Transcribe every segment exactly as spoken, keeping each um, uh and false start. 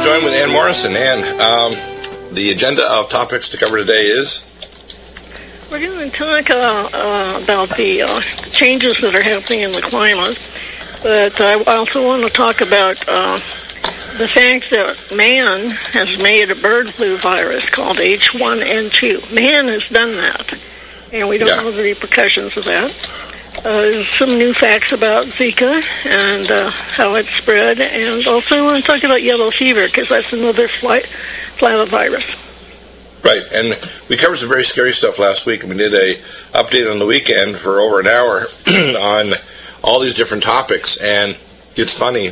joined with Ann Morrison. Ann, um, the agenda of topics to cover today is? We're going to talk uh, uh, about the uh, changes that are happening in the climate, but I also want to talk about uh, the fact that man has made a bird flu virus called H one N two. Man has done that, and we don't yeah. know the repercussions of that. Uh, some new facts about Zika and uh, how it's spread, and also I want to talk about yellow fever because that's another fly, flavivirus. Right, and we covered some very scary stuff last week, and we did a update on the weekend for over an hour on all these different topics, and it's funny.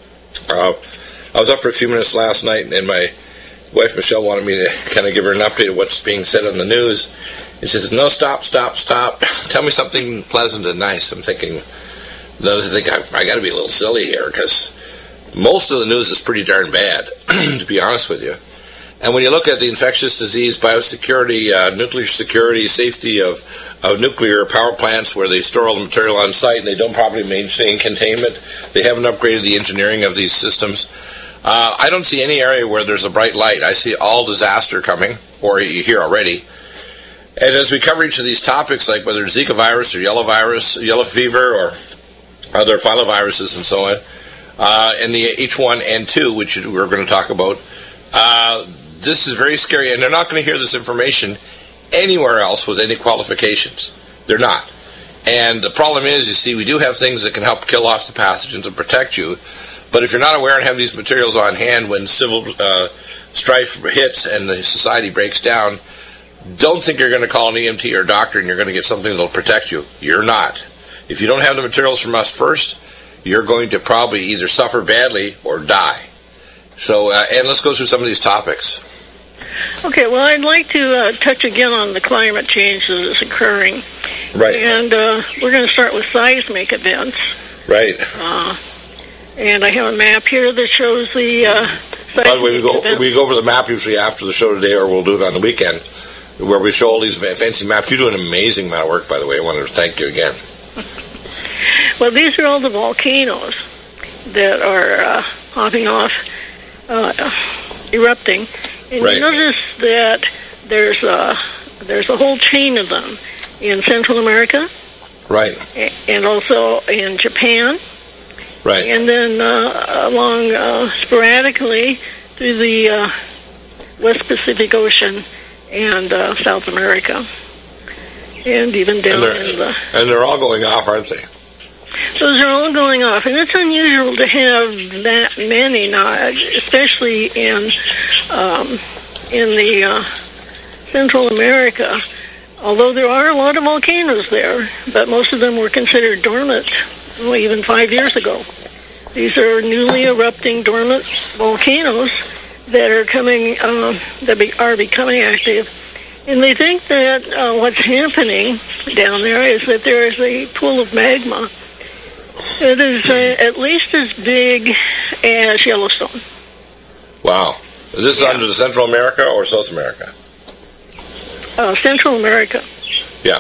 Uh, I was up for a few minutes last night, and my wife Michelle wanted me to kind of give her an update of what's being said on the news. And she says, no, stop, stop, stop. Tell me something pleasant and nice. I'm thinking, no, I think I, I got to be a little silly here because most of the news is pretty darn bad, to be honest with you. And when you look at the infectious disease, biosecurity, uh, nuclear security, safety of, of nuclear power plants where they store all the material on site and they don't properly maintain containment, they haven't upgraded the engineering of these systems. Uh, I don't see any area where there's a bright light. I see all disaster coming, or you hear already. And as we cover each of these topics, like whether it's Zika virus or yellow virus, yellow fever, or other filoviruses and so on, uh, and the H one N two, which we're going to talk about, uh, this is very scary, and they're not going to hear this information anywhere else with any qualifications. They're not. And the problem is, you see, we do have things that can help kill off the pathogens and protect you, but if you're not aware and have these materials on hand when civil uh, strife hits and the society breaks down, don't think you're going to call an E M T or doctor and you're going to get something that will protect you. You're not. If you don't have the materials from us first, you're going to probably either suffer badly or die. So, uh, and let's go through some of these topics. Okay, well, I'd like to uh, touch again on the climate change that is occurring. Right. And uh, we're going to start with seismic events. Right. Uh, and I have a map here that shows the uh, seismic By the way, we go, events. we go over the map usually after the show today, or we'll do it on the weekend, where we show all these fancy maps. You do an amazing amount of work, by the way. I wanted to thank you again. Well, these are all the volcanoes that are uh, popping off, uh, erupting. And right. you notice that there's a, there's a whole chain of them in Central America. Right. And also in Japan. Right. And then uh, along uh, sporadically through the uh, West Pacific Ocean and uh, South America. And even down and in the... And they're all going off, aren't they? Those are all going off, and it's unusual to have that many now, especially in um, in the uh, Central America. Although there are a lot of volcanoes there, but most of them were considered dormant, well, even five years ago. These are newly erupting dormant volcanoes that are coming, uh, that be, are becoming active. And they think that uh, what's happening down there is that there is a pool of magma. It is uh, at least as big as Yellowstone. Wow. Is this yeah. under the Central America or South America? Uh, Central America. Yeah.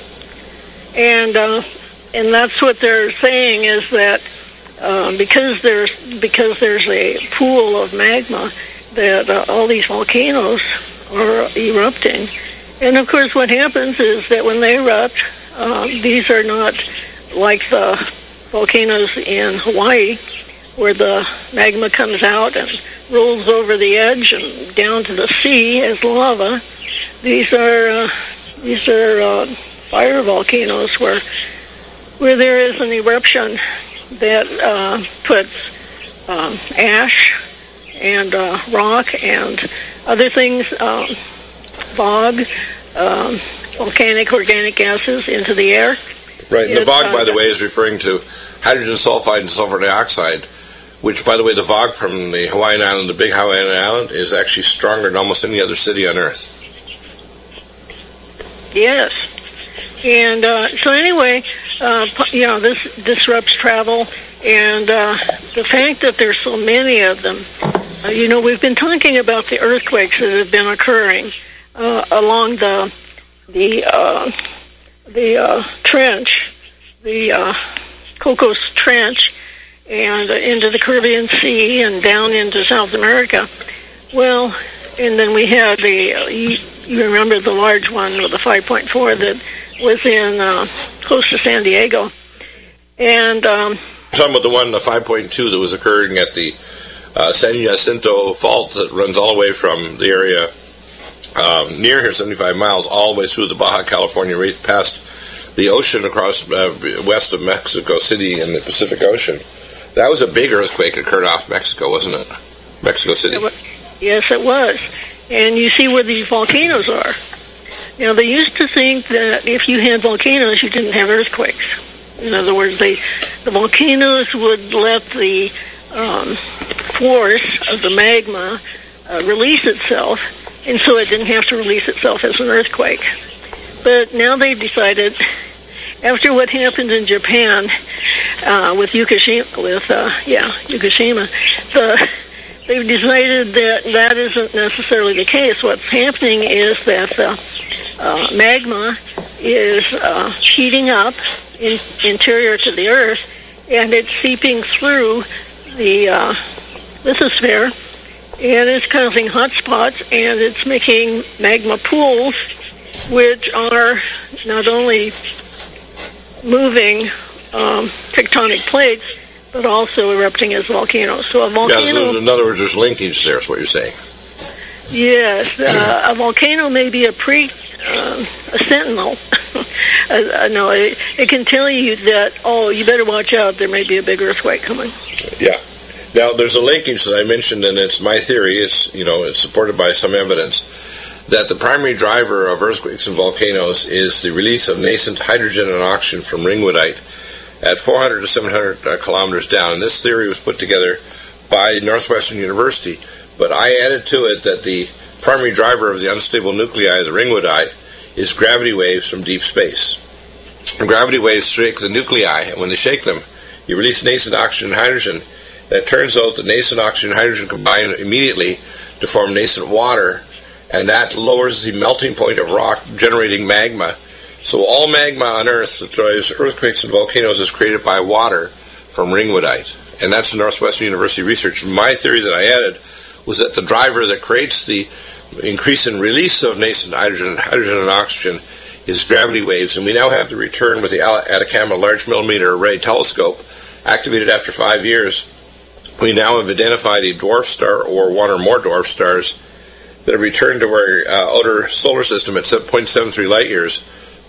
And uh, and that's what they're saying is that uh, because there's because there's a pool of magma, that uh, all these volcanoes are erupting. And of course, what happens is that when they erupt, uh, these are not like the volcanoes in Hawaii, where the magma comes out and rolls over the edge and down to the sea as lava. These are uh, these are uh, fire volcanoes where where there is an eruption that uh, puts um, ash and uh, rock and other things, um, fog, um, volcanic organic gases into the air. Right, and the It's, V O G, uh, by the way, is referring to hydrogen sulfide and sulfur dioxide, which, by the way, the V O G from the Hawaiian island, the big Hawaiian island, is actually stronger than almost any other city on Earth. Yes. And uh, so anyway, uh, you know, this disrupts travel, and uh, the fact that there's so many of them, uh, you know, we've been talking about the earthquakes that have been occurring uh, along the the uh, the uh, trench, the uh, Cocos Trench, and uh, into the Caribbean Sea and down into South America. Well, and then we had the, uh, you, you remember the large one with the five point four that was in uh, close to San Diego. And um, talking about the one, the five point two that was occurring at the uh, San Jacinto Fault that runs all the way from the area um, near here, seventy-five miles, all the way through the Baja California, right past the ocean across uh, west of Mexico City in the Pacific Ocean. That was a big earthquake that occurred off Mexico, wasn't it? Mexico City. Yes, it was. And you see where these volcanoes are. Now, they used to think that if you had volcanoes, you didn't have earthquakes. In other words, they, the volcanoes would let the um, force of the magma uh, release itself, and so it didn't have to release itself as an earthquake. But now they've decided, after what happened in Japan uh, with Fukushima, with uh, yeah, Fukushima, the, they've decided that that isn't necessarily the case. What's happening is that the uh, magma is uh, heating up in, interior to the Earth, and it's seeping through the uh, lithosphere, and it's causing hot spots, and it's making magma pools, which are not only moving um, tectonic plates, but also erupting as volcanoes. So a volcano... Yeah, so in other words, there's linkage there, is what you're saying. Yes, uh, a volcano may be a pre... Uh, a sentinel. uh, no, it, it can tell you that, oh, you better watch out, there may be a big earthquake coming. Yeah. Now, there's a linkage that I mentioned, and it's my theory, it's, you know, it's supported by some evidence, that the primary driver of earthquakes and volcanoes is the release of nascent hydrogen and oxygen from ringwoodite at four hundred to seven hundred uh, kilometers down. And this theory was put together by Northwestern University, but I added to it that the primary driver of the unstable nuclei, the ringwoodite, is gravity waves from deep space. And gravity waves shake the nuclei, and when they shake them, you release nascent oxygen and hydrogen. And it turns out that nascent oxygen and hydrogen combine immediately to form nascent water, and that lowers the melting point of rock, generating magma. So all magma on Earth that drives earthquakes and volcanoes is created by water from ringwoodite. And that's the Northwestern University research. My theory that I added was that the driver that creates the increase in release of nascent hydrogen, hydrogen and oxygen is gravity waves, and we now have the return with the Atacama Large Millimeter Array Telescope, activated after five years. We now have identified a dwarf star or one or more dwarf stars that have returned to our uh, outer solar system at seven point seven three light years.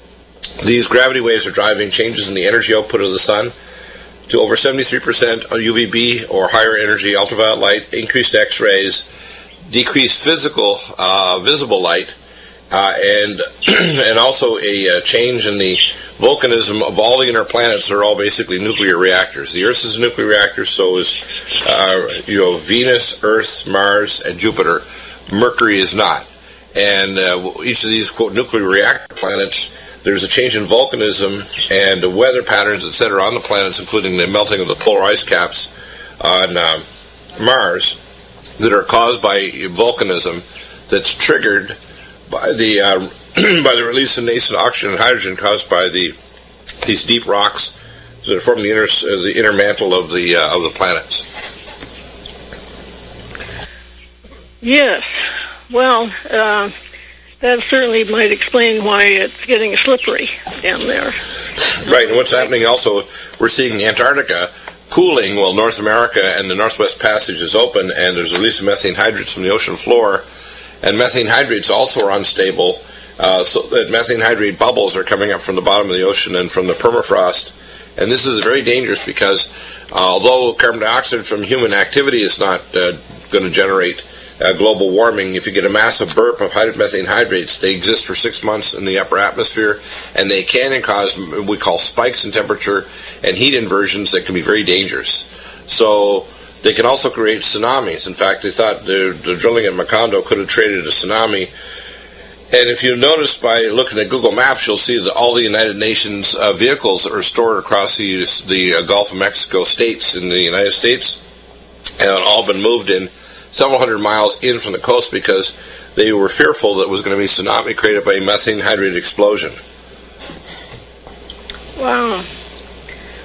These gravity waves are driving changes in the energy output of the sun to over seventy-three percent U V B or higher energy ultraviolet light, increased X-rays, decreased physical uh, visible light, uh, and and also a uh, change in the volcanism of all the inner planets. Are all basically nuclear reactors. The Earth is a nuclear reactor, so is uh, you know Venus, Earth, Mars, and Jupiter. Mercury is not. And uh, each of these quote nuclear reactor planets, there's a change in volcanism and the weather patterns, et cetera, on the planets, including the melting of the polar ice caps on um, Mars, that are caused by volcanism that's triggered by the uh, by the release of nascent oxygen and hydrogen caused by the these deep rocks that form the inner uh, the inner mantle of the uh, of the planets. Yes, well, uh, that certainly might explain why it's getting slippery down there. Right, and what's happening also, we're seeing Antarctica cooling while North America and the Northwest Passage is open, and there's a release of methane hydrates from the ocean floor, and methane hydrates also are unstable, uh, so that methane hydrate bubbles are coming up from the bottom of the ocean and from the permafrost. And this is very dangerous because uh, although carbon dioxide from human activity is not uh, going to generate uh, global warming, if you get a massive burp of methane hydrates, they exist for six months in the upper atmosphere, and they can cause what we call spikes in temperature and heat inversions that can be very dangerous. So they can also create tsunamis. In fact, they thought the, the drilling at Macondo could have created a tsunami. And if you notice by looking at Google Maps, you'll see that all the United Nations uh, vehicles that are stored across the, the uh, Gulf of Mexico states in the United States have all been moved in several hundred miles in from the coast because they were fearful that it was going to be a tsunami created by a methane hydrate explosion. Wow.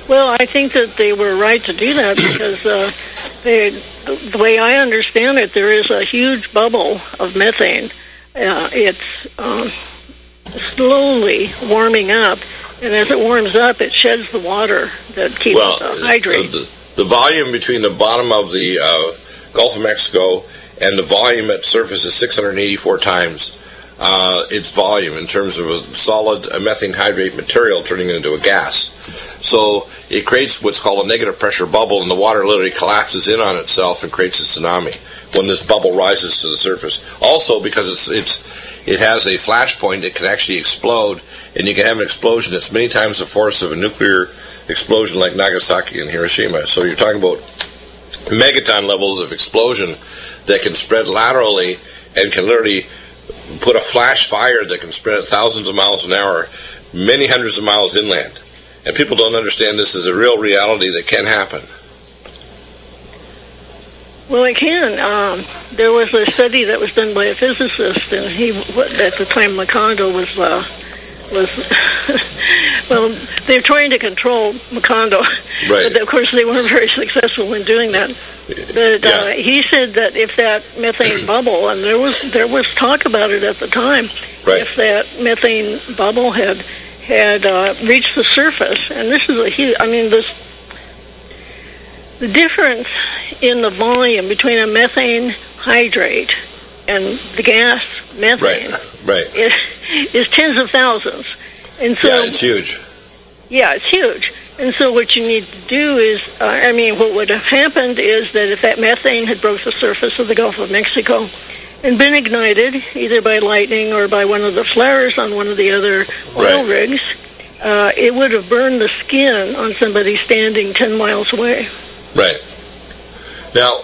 Well, I think that they were right to do that because uh, they, the way I understand it, there is a huge bubble of methane. Uh, it's um, slowly warming up, and as it warms up, it sheds the water that keeps well, it uh, hydrated. The, the volume between the bottom of the uh, Gulf of Mexico and the volume at surface is six hundred eighty-four times uh, its volume in terms of a solid uh, methane hydrate material turning into a gas. So it creates what's called a negative pressure bubble, and the water literally collapses in on itself and creates a tsunami when this bubble rises to the surface. Also, because it's it's it has a flash point, it can actually explode, and you can have an explosion that's many times the force of a nuclear explosion like Nagasaki and Hiroshima. So you're talking about megaton levels of explosion that can spread laterally and can literally put a flash fire that can spread at thousands of miles an hour, many hundreds of miles inland. And people don't understand this is a real reality that can happen. Well, it can. Um, there was a study that was done by a physicist, and he, at the time, Macondo was, uh, was well, they were trying to control Macondo, right. But of course they weren't very successful in doing that. But yeah. uh, he said that if that methane bubble, and there was there was talk about it at the time, right. if that methane bubble had had uh, reached the surface, and this is a huge, I mean, this the difference in the volume between a methane hydrate and the gas methane right. Right. Is, is tens of thousands. And so, yeah, it's huge. Yeah, it's huge. And so what you need to do is, uh, I mean, what would have happened is that if that methane had broke the surface of the Gulf of Mexico and been ignited, either by lightning or by one of the flares on one of the other oil right. rigs, uh, it would have burned the skin on somebody standing ten miles away. Right. Now,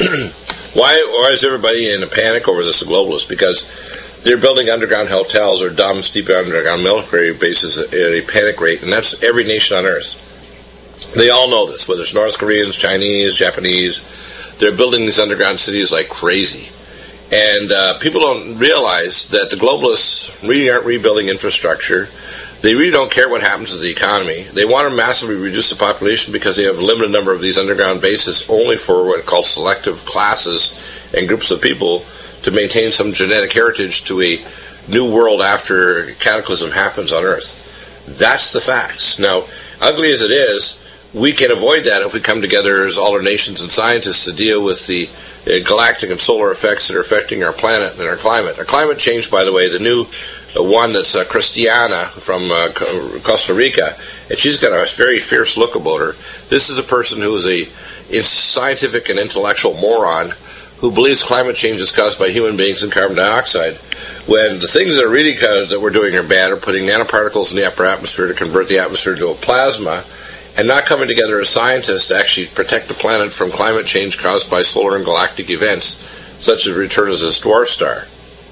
why, why is everybody in a panic over this, the globalists? Because they're building underground hotels or dumb, steep underground military bases at a panic rate, and that's every nation on Earth. They all know this, whether it's North Koreans, Chinese, Japanese. They're building these underground cities like crazy. And uh, people don't realize that the globalists really aren't rebuilding infrastructure. They really don't care what happens to the economy. They want to massively reduce the population because they have a limited number of these underground bases only for what are called selective classes and groups of people to maintain some genetic heritage to a new world after cataclysm happens on Earth. That's the facts. Now, ugly as it is, we can avoid that if we come together as all our nations and scientists to deal with the uh, galactic and solar effects that are affecting our planet and our climate. Our climate change, by the way, the new uh, one that's uh, Christiana from uh, Costa Rica, and she's got a very fierce look about her. This is a person who is a scientific and intellectual moron who believes climate change is caused by human beings and carbon dioxide, when the things that are really caused, that we're doing are bad, are putting nanoparticles in the upper atmosphere to convert the atmosphere to a plasma, and not coming together as scientists to actually protect the planet from climate change caused by solar and galactic events, such as return as this dwarf star.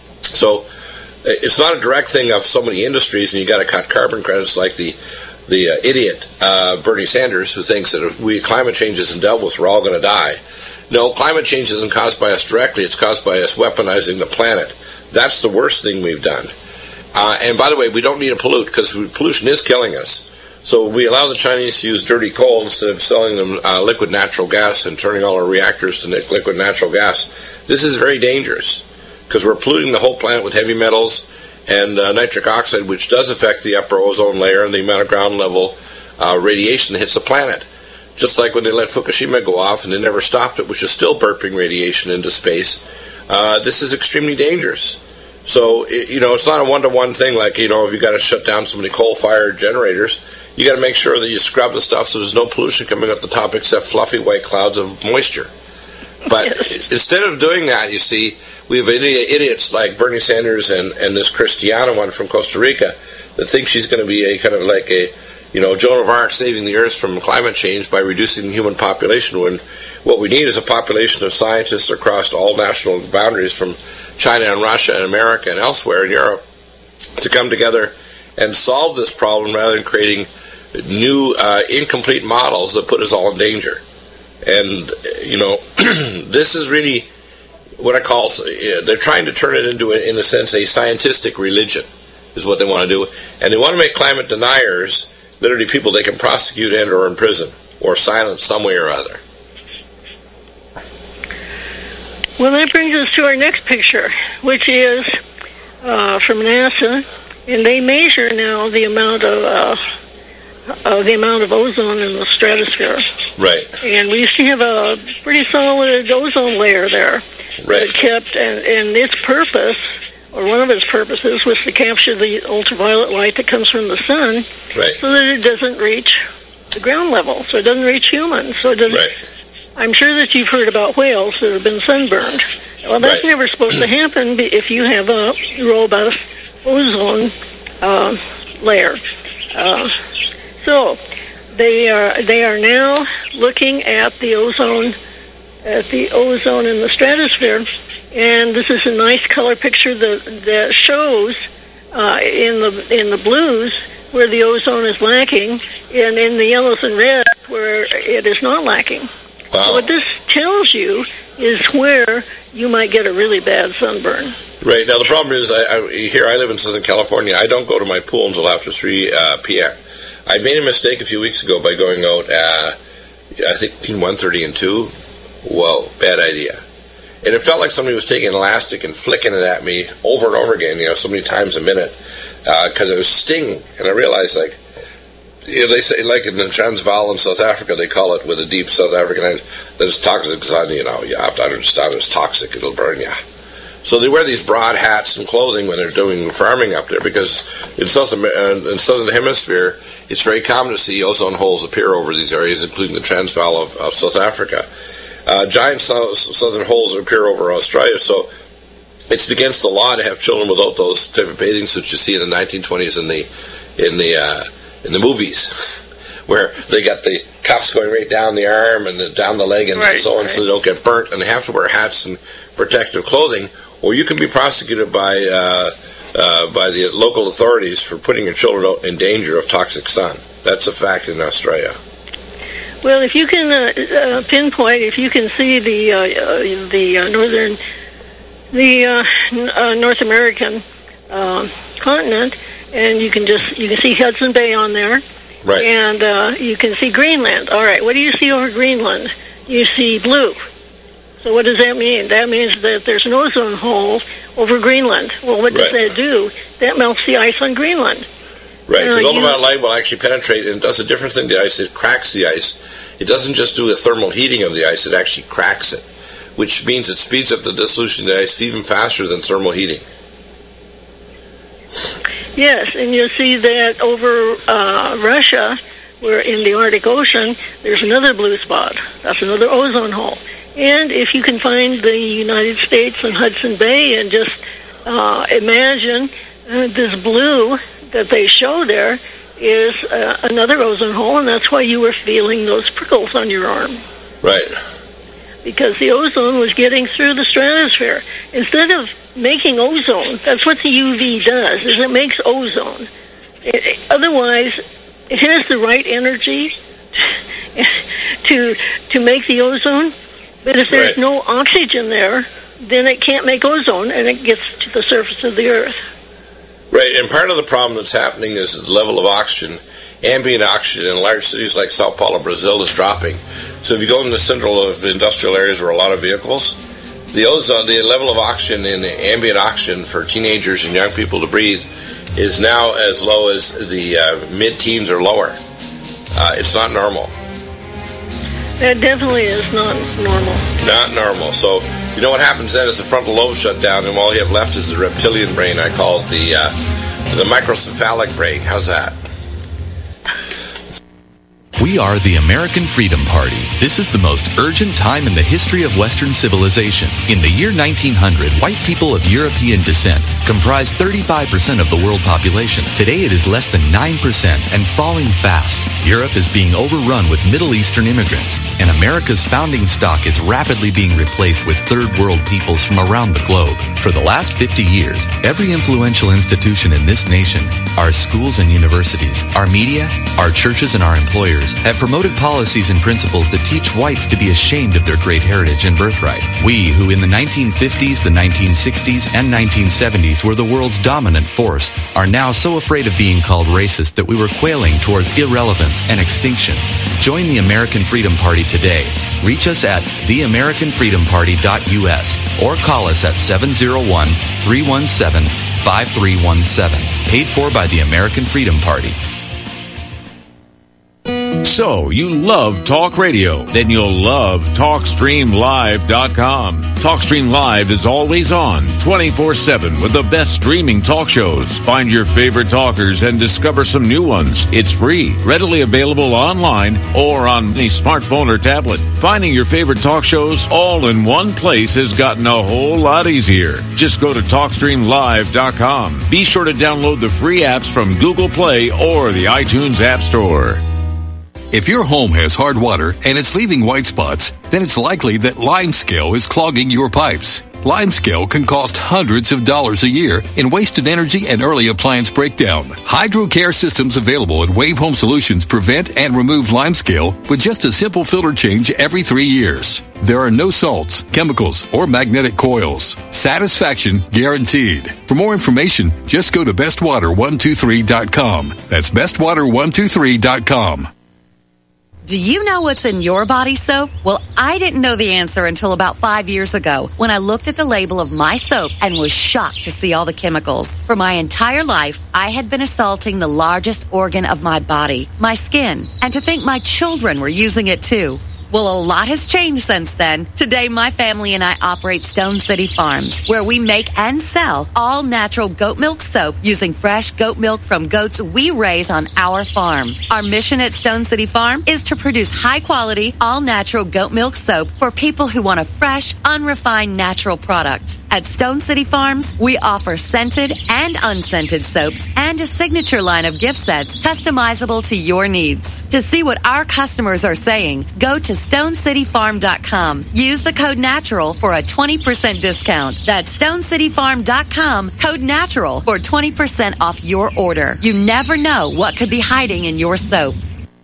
So it's not a direct thing of so many industries, and you got to cut carbon credits like the the uh, idiot uh, Bernie Sanders, who thinks that if we climate change isn't dealt with, we're all going to die. No, climate change isn't caused by us directly. It's caused by us weaponizing the planet. That's the worst thing we've done. Uh, and by the way, we don't need to pollute because pollution is killing us. So we allow the Chinese to use dirty coal instead of selling them uh, liquid natural gas and turning all our reactors to liquid natural gas. This is very dangerous because we're polluting the whole planet with heavy metals and uh, nitric oxide, which does affect the upper ozone layer and the amount of ground level uh, radiation that hits the planet. Just like when they let Fukushima go off and they never stopped it, which is still burping radiation into space. Uh, this is extremely dangerous. So, you know, it's not a one-to-one thing like, you know, if you got to shut down so many coal-fired generators, you got to make sure that you scrub the stuff so there's no pollution coming up the top except fluffy white clouds of moisture. But yes. Instead of doing that, you see, we have idiots like Bernie Sanders and, and this Christiana one from Costa Rica that think she's going to be a kind of like a, you know, Joan of Arc saving the earth from climate change by reducing the human population, when what we need is a population of scientists across all national boundaries from China and Russia and America and elsewhere in Europe to come together and solve this problem rather than creating new uh, incomplete models that put us all in danger. And, you know, this is really what I call, they're trying to turn it into, in a sense, a scientific religion is what they want to do. And they want to make climate deniers literally people they can prosecute and or imprison or silence some way or other. Well, that brings us to our next picture, which is uh, from NASA, and they measure now the amount of uh, uh, the amount of ozone in the stratosphere. Right. And we used to have a pretty solid ozone layer there. Right. That kept, and, and its purpose, or one of its purposes, was to capture the ultraviolet light that comes from the sun, right. so that it doesn't reach the ground level, so it doesn't reach humans. So it doesn't. Right. I'm sure that you've heard about whales that have been sunburned. Well, that's right. never supposed to happen if you have a robust ozone uh, layer. Uh, so they are they are now looking at the ozone at the ozone in the stratosphere, and this is a nice color picture that that shows uh, in the in the blues where the ozone is lacking, and in the yellows and reds where it is not lacking. Wow. So what this tells you is where you might get a really bad sunburn. Right. Now, the problem is, I, I, here I live in Southern California. I don't go to my pool until after three uh, p.m. I made a mistake a few weeks ago by going out, uh, I think, between one thirty and two. Whoa, bad idea. And it felt like somebody was taking an elastic and flicking it at me over and over again, you know, so many times a minute, because uh, it was stinging. And I realized, like, you know, they say, like in the Transvaal in South Africa, they call it with a deep South African accent, that it's toxic sun, you know, you have to understand it's toxic, it'll burn you. So they wear these broad hats and clothing when they're doing farming up there, because in South America, in Southern Hemisphere, it's very common to see ozone holes appear over these areas, including the Transvaal of, of South Africa. Uh, giant south, southern holes appear over Australia, so it's against the law to have children without those type of bathing suits you see in the nineteen twenties in the in the uh, in the movies, where they got the cuffs going right down the arm and the, down the leg and right, so on, right. so they don't get burnt, and they have to wear hats and protective clothing, or you can be prosecuted by uh, uh, by the local authorities for putting your children out in danger of toxic sun. That's a fact in Australia. Well, if you can uh, uh, pinpoint, if you can see the uh, uh, the uh, northern, the uh, n- uh, North American uh, continent, and you can just you can see Hudson Bay on there, right? And uh, you can see Greenland. All right, what do you see over Greenland? You see blue. So what does that mean? That means that there's an ozone hole over Greenland. Well, what does right. that do? That melts the ice on Greenland. Right, because uh, ultraviolet light will actually penetrate, and it does a different thing to the ice. It cracks the ice. It doesn't just do a thermal heating of the ice, it actually cracks it, which means it speeds up the dissolution of the ice even faster than thermal heating. Yes, and you'll see that over uh, Russia, where in the Arctic Ocean, there's another blue spot. That's another ozone hole. And if you can find the United States and Hudson Bay and just uh, imagine uh, this blue that they show there is uh, another ozone hole, and that's why you were feeling those prickles on your arm. Right. Because the ozone was getting through the stratosphere. Instead of making ozone, that's what the U V does, is it makes ozone. It, otherwise, it has the right energy to to make the ozone, but if there's right. no oxygen there, then it can't make ozone, and it gets to the surface of the Earth. Right, and part of the problem that's happening is the level of oxygen, ambient oxygen in large cities like Sao Paulo, Brazil, is dropping. So if you go in the central of industrial areas where a lot of vehicles, the ozone, the level of oxygen in ambient oxygen for teenagers and young people to breathe is now as low as the uh, mid-teens or lower. Uh, it's not normal. That definitely is not normal. Not normal. So you know what happens then is the frontal lobe shut down, and all you have left is the reptilian brain. I call it the uh, the microcephalic brain. How's that? We are the American Freedom Party. This is the most urgent time in the history of Western civilization. In the year nineteen hundred, white people of European descent comprised thirty-five percent of the world population. Today it is less than nine percent and falling fast. Europe is being overrun with Middle Eastern immigrants, and America's founding stock is rapidly being replaced with third world peoples from around the globe. For the last fifty years, every influential institution in this nation, our schools and universities, our media, our churches and our employers, years, have promoted policies and principles that teach whites to be ashamed of their great heritage and birthright. We, who in the nineteen fifties, the nineteen sixties, and nineteen seventies were the world's dominant force, are now so afraid of being called racist that we were quailing towards irrelevance and extinction. Join the American Freedom Party today. Reach us at the american freedom party dot u s or call us at seven oh one, three one seven, five three one seven. Paid for by the American Freedom Party. So, you love talk radio? Then you'll love talk stream live dot com. TalkStream Live is always on, twenty-four seven, with the best streaming talk shows. Find your favorite talkers and discover some new ones. It's free, readily available online or on any smartphone or tablet. Finding your favorite talk shows all in one place has gotten a whole lot easier. Just go to talk stream live dot com. Be sure to download the free apps from Google Play or the iTunes App Store. If your home has hard water and it's leaving white spots, then it's likely that limescale is clogging your pipes. Limescale can cost hundreds of dollars a year in wasted energy and early appliance breakdown. HydroCare systems available at Wave Home Solutions prevent and remove limescale with just a simple filter change every three years. There are no salts, chemicals, or magnetic coils. Satisfaction guaranteed. For more information, just go to best water one two three dot com. That's best water one two three dot com. Do you know what's in your body soap? Well, I didn't know the answer until about five years ago when I looked at the label of my soap and was shocked to see all the chemicals. For my entire life, I had been assaulting the largest organ of my body, my skin, and to think my children were using it too. Well, a lot has changed since then. Today, my family and I operate Stone City Farms, where we make and sell all natural goat milk soap using fresh goat milk from goats we raise on our farm. Our mission at Stone City Farm is to produce high-quality, all-natural goat milk soap for people who want a fresh, unrefined, natural product. At Stone City Farms, we offer scented and unscented soaps and a signature line of gift sets customizable to your needs. To see what our customers are saying, go to stone city farm dot com. Use the code NATURAL for a twenty percent discount. That's stone city farm dot com, code NATURAL for twenty percent off your order. You never know what could be hiding in your soap.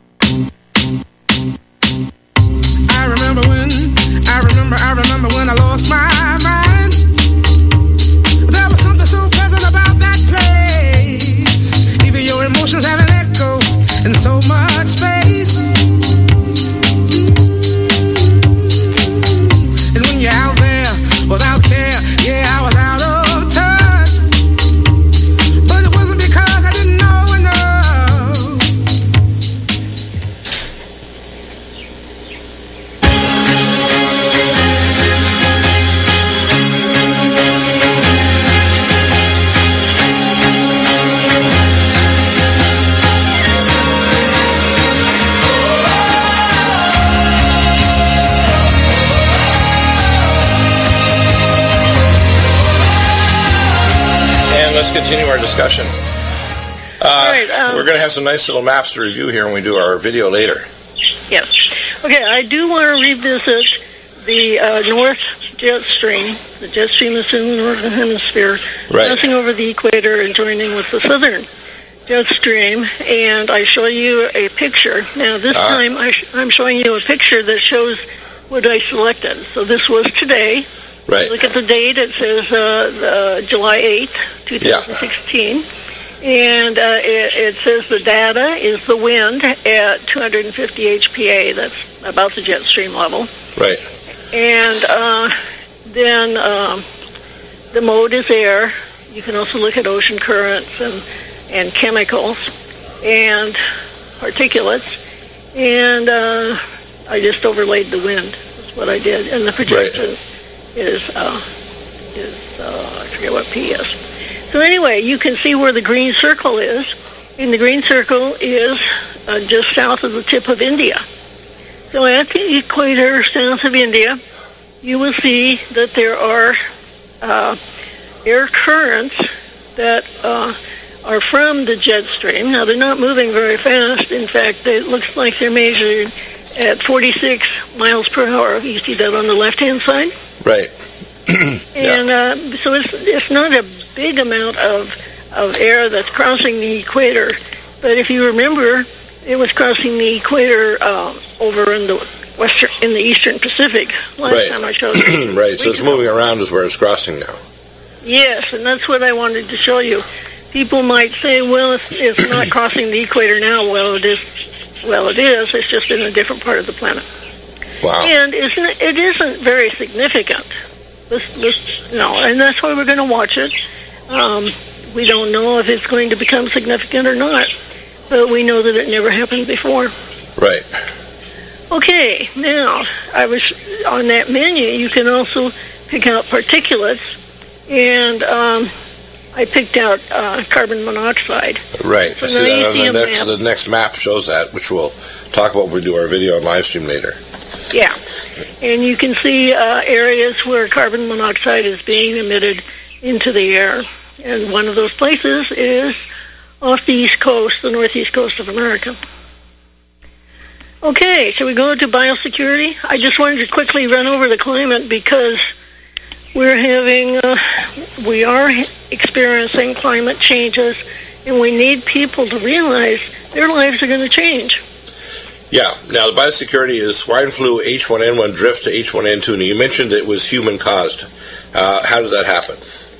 I remember when, I remember, I remember when I lost my mind. There was something so pleasant about that place. Even your emotions have an echo in so much space. And when you're out there without care, yeah, I was out of touch. But it wasn't because I didn't know enough. Let's continue our discussion. Uh, right, um, we're going to have some nice little maps to review here when we do our video later. Yes. Okay, I do want to revisit the uh, North Jet Stream. The jet stream is in the Northern Hemisphere, right, passing over the equator and joining with the Southern Jet Stream. And I show you a picture. Now, this uh, time I sh- I'm showing you a picture that shows what I selected. So this was today. Right. Look at the date. It says uh, uh, July eighth, twenty sixteen. Yeah. And uh, it, it says the data is the wind at two hundred fifty H P A. That's about the jet stream level. Right. And uh, then um, the mode is air. You can also look at ocean currents and, and chemicals and particulates. And uh, I just overlaid the wind. That's what I did. And the projection right. is, uh, is uh, I forget what P is. So anyway, you can see where the green circle is. And the green circle is uh, just south of the tip of India. So at the equator south of India, you will see that there are uh, air currents that uh, are from the jet stream. Now, they're not moving very fast. In fact, it looks like they're measured at forty-six miles per hour. You see that on the left-hand side? Right. And uh, so it's, it's not a big amount of, of air that's crossing the equator. But if you remember, it was crossing the equator uh, over in the western, in the eastern Pacific. Last right. time I showed you. Right. So it's moving around is where it's crossing now. Yes, and that's what I wanted to show you. People might say, "Well, it's, it's not crossing the equator now." Well, it is. Well, it is. It's just in a different part of the planet. Wow. And isn't it, it isn't very significant. This, this, no, and that's why we're going to watch it. Um, we don't know if it's going to become significant or not, but we know that it never happened before. Right. Okay, now, I was on that menu, you can also pick out particulates, and um, I picked out uh, carbon monoxide. Right. So I see that on the next, map. the next map shows that, which we'll talk about when we do our video and live stream later. Yeah, and you can see uh, areas where carbon monoxide is being emitted into the air. And one of those places is off the east coast, the northeast coast of America. Okay, so we go to biosecurity. I just wanted to quickly run over the climate because we're having, uh, we are experiencing climate changes, and we need people to realize their lives are going to change. Yeah. Now, the biosecurity is swine flu, H one N one drift to H one N two. Now, you mentioned it was human-caused. Uh, how did that happen?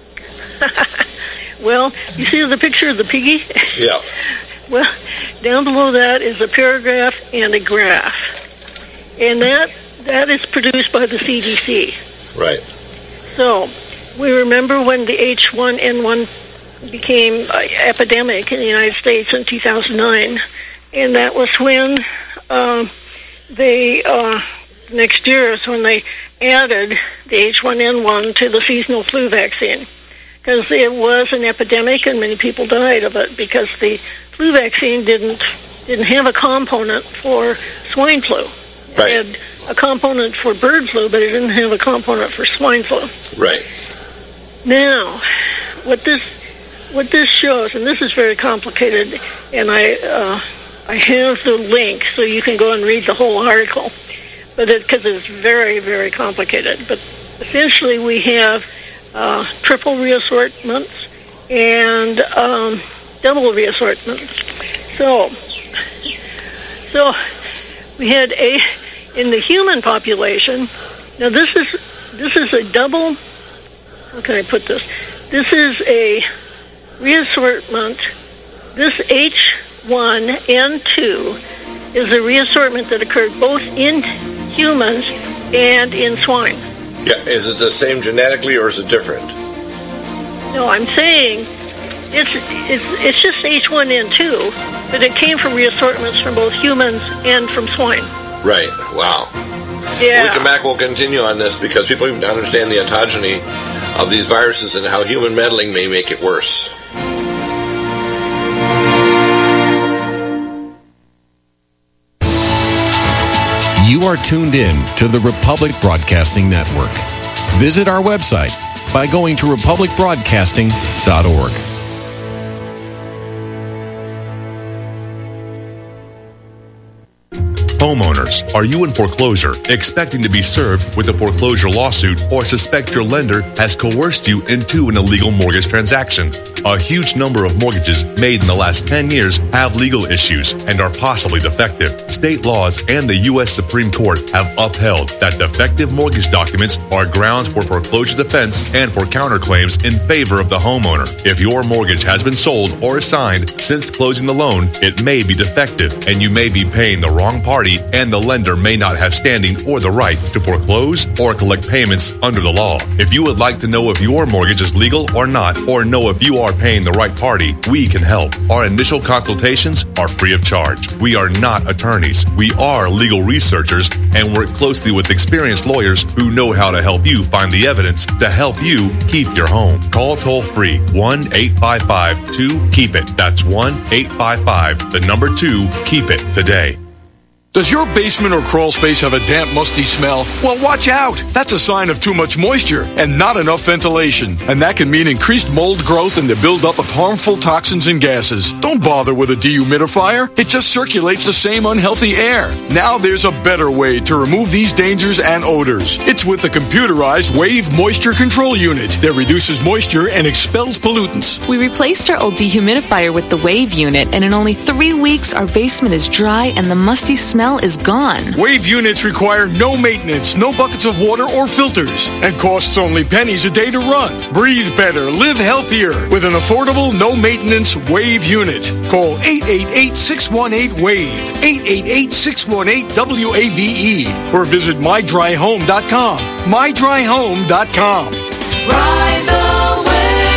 Well, you see the picture of the piggy? Yeah. Well, down below that is a paragraph and a graph. And that that is produced by the C D C. Right. So, we remember when the H one N one became an epidemic in the United States in two thousand nine. And that was when uh, they, uh, next year is when they added the H one N one to the seasonal flu vaccine. Because it was an epidemic and many people died of it because the flu vaccine didn't didn't have a component for swine flu. Right. It had a component for bird flu, but it didn't have a component for swine flu. Right. Now, what this what this shows, and this is very complicated, and I uh, I have the link so you can go and read the whole article, but because it, it's very very complicated. But essentially, we have uh, triple reassortments and um, double reassortments. So, so we had a in the human population. Now this is this is a double. How can I put this? This is a reassortment. This H one N two is a reassortment that occurred both in humans and in swine. Yeah. Is it the same genetically or is it different? No, I'm saying it's it's it's just H one N two, but it came from reassortments from both humans and from swine. Right. Wow. Yeah. When we come back, we'll continue on this because people need to understand the ontogeny of these viruses and how human meddling may make it worse. You are tuned in to the Republic Broadcasting Network. Visit our website by going to republic broadcasting dot org. Homeowners, are you in foreclosure, expecting to be served with a foreclosure lawsuit, or suspect your lender has coerced you into an illegal mortgage transaction? A huge number of mortgages made in the last ten years have legal issues and are possibly defective. State laws and the U S Supreme Court have upheld that defective mortgage documents are grounds for foreclosure defense and for counterclaims in favor of the homeowner. If your mortgage has been sold or assigned since closing the loan, it may be defective and you may be paying the wrong party, and the lender may not have standing or the right to foreclose or collect payments under the law. If you would like to know if your mortgage is legal or not, or know if you are paying the right party, we can help. Our initial consultations are free of charge. We are not attorneys. We are legal researchers and work closely with experienced lawyers who know how to help you find the evidence to help you keep your home. Call toll free one eight five five two keep it. That's one eight five five the number two keep it today. Does your basement or crawl space have a damp, musty smell? Well, watch out. That's a sign of too much moisture and not enough ventilation. And that can mean increased mold growth and the buildup of harmful toxins and gases. Don't bother with a dehumidifier. It just circulates the same unhealthy air. Now there's a better way to remove these dangers and odors. It's with the computerized Wave Moisture Control Unit that reduces moisture and expels pollutants. We replaced our old dehumidifier with the Wave unit, and in only three weeks, our basement is dry and the musty smell is gone. Wave units require no maintenance, no buckets of water or filters, and costs only pennies a day to run. Breathe better, live healthier with an affordable, no-maintenance Wave unit. Call eight eight eight, six one eight, WAVE, eight eight eight, six one eight, W A V E, or visit my dry home dot com, my dry home dot com. Ride the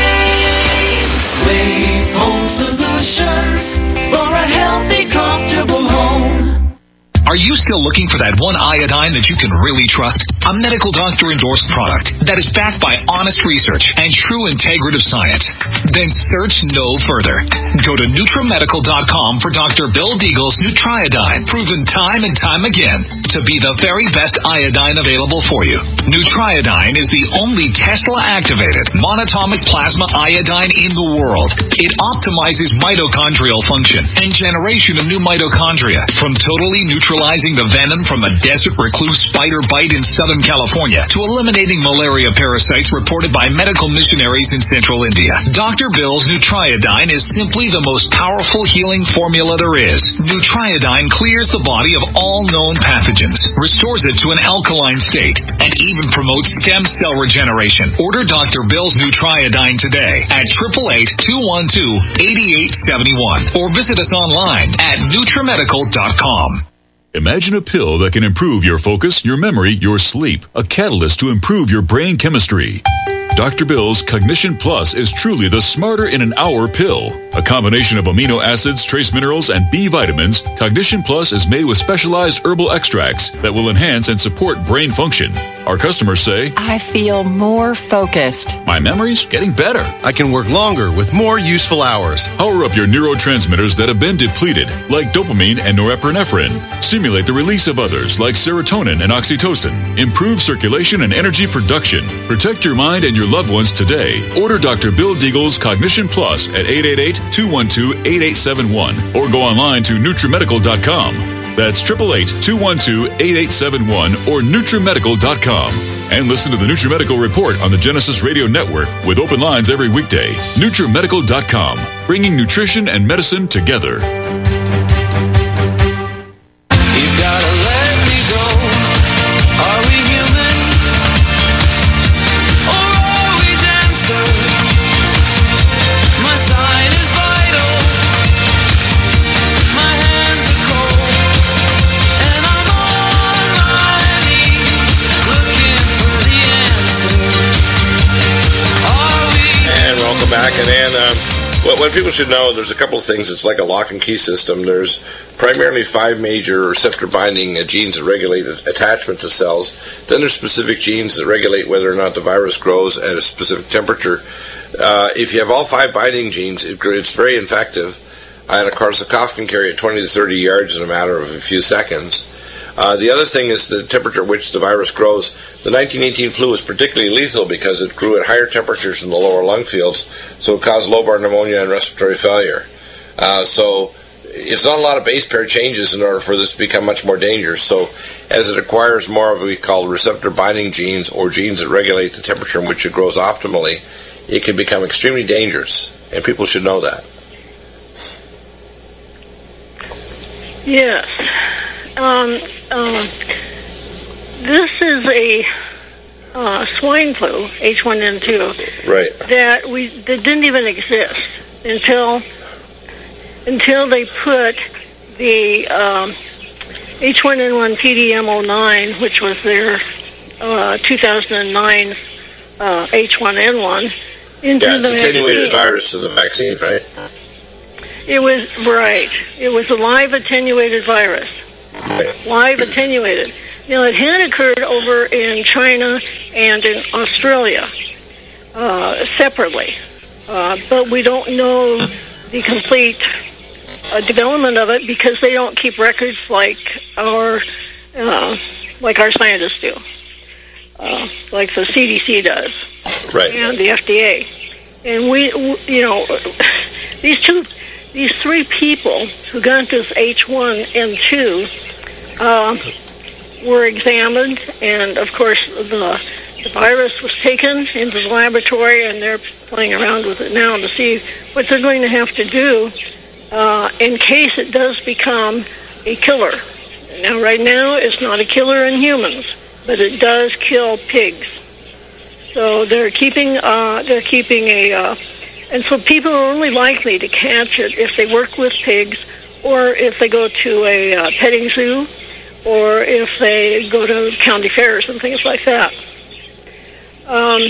wave. Wave Home Solutions for a healthy, comfortable home. Are you still looking for that one iodine that you can really trust? A medical doctor endorsed product that is backed by honest research and true integrative science? Then search no further. Go to Nutramedical dot com for Doctor Bill Deagle's Nutriodine, proven time and time again to be the very best iodine available for you. Nutriodine is the only Tesla-activated monatomic plasma iodine in the world. It optimizes mitochondrial function and generation of new mitochondria, from totally neutralizing the venom from a desert recluse spider bite in Southern California to eliminating malaria parasites reported by medical missionaries in central India. Doctor Bill's Nutriodine is simply the most powerful healing formula there is. Nutriodine clears the body of all known pathogens, restores it to an alkaline state, and even promotes stem cell regeneration. Order Doctor Bill's Nutriodine today at eight eight eight, two one two, eight eight seven one or visit us online at Nutramedical dot com. Imagine a pill that can improve your focus, your memory, your sleep. A catalyst to improve your brain chemistry. Doctor Bill's Cognition Plus is truly the smarter in an hour pill. A combination of amino acids, trace minerals, and B vitamins, Cognition Plus is made with specialized herbal extracts that will enhance and support brain function. Our customers say, I feel more focused. My memory's getting better. I can work longer with more useful hours. Power up your neurotransmitters that have been depleted, like dopamine and norepinephrine. Stimulate the release of others, like serotonin and oxytocin. Improve circulation and energy production. Protect your mind and your loved ones today. Order Doctor Bill Deagle's Cognition Plus at eight eight eight, two one two, eight eight seven one or go online to Nutramedical dot com. That's eight eight eight, two one two, eight eight seven one or Nutramedical dot com. And listen to the Nutramedical Report on the Genesis Radio Network with open lines every weekday. Nutramedical dot com, bringing nutrition and medicine together. Back and then, um, what, what people should know, there's a couple of things. It's like a lock and key system. There's primarily five major receptor binding uh, genes that regulate attachment to cells. Then there's specific genes that regulate whether or not the virus grows at a specific temperature. Uh, if you have all five binding genes, it, it's very infective. And of course, the cough can carry it twenty to thirty yards in a matter of a few seconds. Uh, the other thing is the temperature at which the virus grows. The nineteen eighteen flu was particularly lethal because it grew at higher temperatures in the lower lung fields, so it caused lobar pneumonia and respiratory failure. Uh, so it's not a lot of base pair changes in order for this to become much more dangerous. So as it acquires more of what we call receptor binding genes, or genes that regulate the temperature in which it grows optimally, it can become extremely dangerous, and people should know that. Yes. Um, um, this is a uh, swine flu, H one N two, right? That we that didn't even exist until until they put the um, H one N one P D M zero nine, which was their uh, two thousand nine uh, H one N one, into yeah, the it's attenuated vaccine. virus in the vaccine, right? It was right. It was a live attenuated virus. Live attenuated. Now, it had occurred over in China and in Australia uh, separately, uh, but we don't know the complete uh, development of it because they don't keep records like our uh, like our scientists do, uh, like the C D C does, right, and the F D A. And we, you know, these two, these three people who got this H one N two uh, were examined, and of course the, the virus was taken into the laboratory, and they're playing around with it now to see what they're going to have to do uh, in case it does become a killer. Now, right now, it's not a killer in humans, but it does kill pigs. So they're keeping uh, they're keeping a, uh, and so people are only likely to catch it if they work with pigs, or if they go to a uh, petting zoo, or if they go to county fairs and things like that. Um,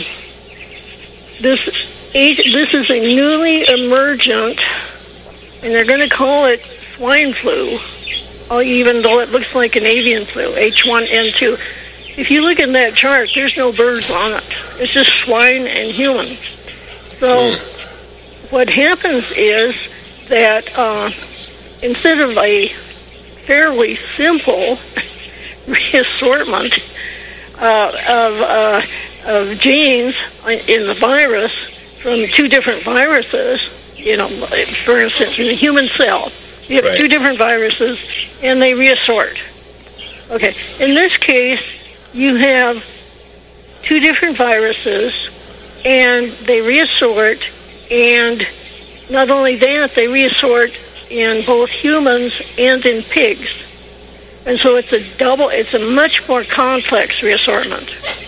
this this is a newly emergent, and they're going to call it swine flu, even though it looks like an avian flu, H one N two. If you look at that chart, there's no birds on it. It's just swine and humans. So mm. what happens is that uh, instead of a fairly simple reassortment uh, of, uh, of genes in the virus from two different viruses, you know, for instance, in the human cell, you have right. two different viruses, and they reassort. Okay, in this case, you have two different viruses, and they reassort, and not only that, they reassort in both humans and in pigs. And so it's a double, it's a much more complex reassortment.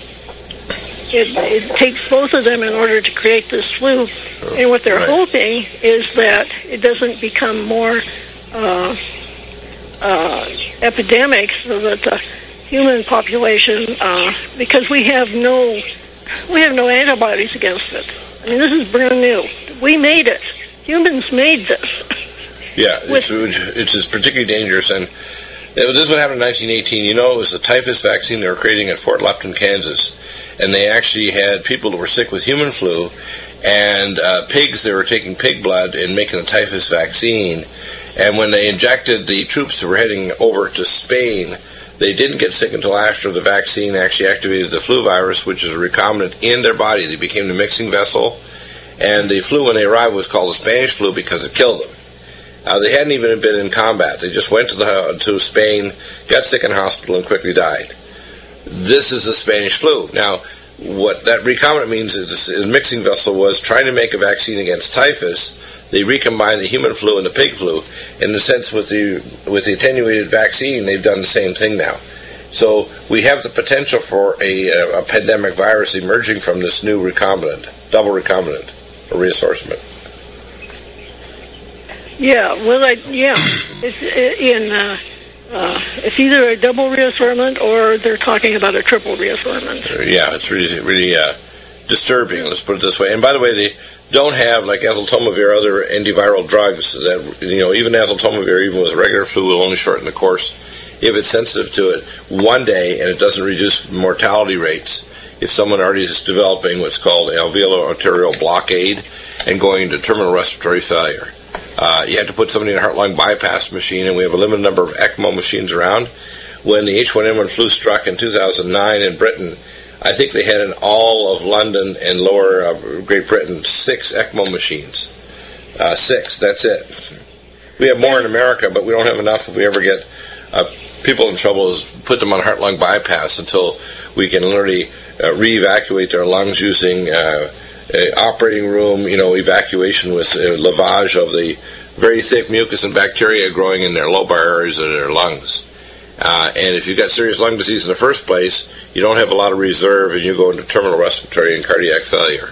It, it takes both of them in order to create this flu. And what they're right. hoping is that it doesn't become more uh, uh, epidemic, so that the human population, uh, because we have no, we have no antibodies against it. I mean, this is brand new. We made it. Humans made this. Yeah, it's, it's, it's particularly dangerous. And this is what happened in nineteen eighteen. You know, it was the typhus vaccine they were creating at Fort Lupton, Kansas. And they actually had people that were sick with human flu, and uh, pigs, they were taking pig blood and making the typhus vaccine. And when they injected the troops that were heading over to Spain, they didn't get sick until after the vaccine actually activated the flu virus, which is a recombinant in their body. They became the mixing vessel. And the flu, when they arrived, was called the Spanish flu because it killed them. Uh, they hadn't even been in combat. They just went to the to Spain, got sick in hospital, and quickly died. This is the Spanish flu. Now, what that recombinant means is the mixing vessel was trying to make a vaccine against typhus. They recombined the human flu and the pig flu. In a sense, with the with the attenuated vaccine, they've done the same thing now. So we have the potential for a, a pandemic virus emerging from this new recombinant, double recombinant, or reassortment. Yeah, well, I, yeah, it's in. Uh, uh, it's either a double reassortment or they're talking about a triple reassortment. Yeah, it's really, really uh, disturbing. Let's put it this way. And by the way, they don't have like azeltomavir, other antiviral drugs that, you know, even azeltomavir, even with regular flu, will only shorten the course if it's sensitive to it one day, and it doesn't reduce mortality rates. If someone already is developing what's called alveolar arterial blockade and going into terminal respiratory failure. Uh, you had to put somebody in a heart-lung bypass machine, and we have a limited number of ECMO machines around. When the H one N one flu struck in two thousand nine in Britain, I think they had in all of London and lower uh, Great Britain six ECMO machines. Uh, six, that's it. We have more in America, but we don't have enough if we ever get uh, people in trouble is put them on heart-lung bypass until we can literally uh, re-evacuate their lungs using uh, Uh, operating room, you know, evacuation with uh, lavage of the very thick mucus and bacteria growing in their lobar areas of their lungs. Uh, and if you've got serious lung disease in the first place, you don't have a lot of reserve, and you go into terminal respiratory and cardiac failure.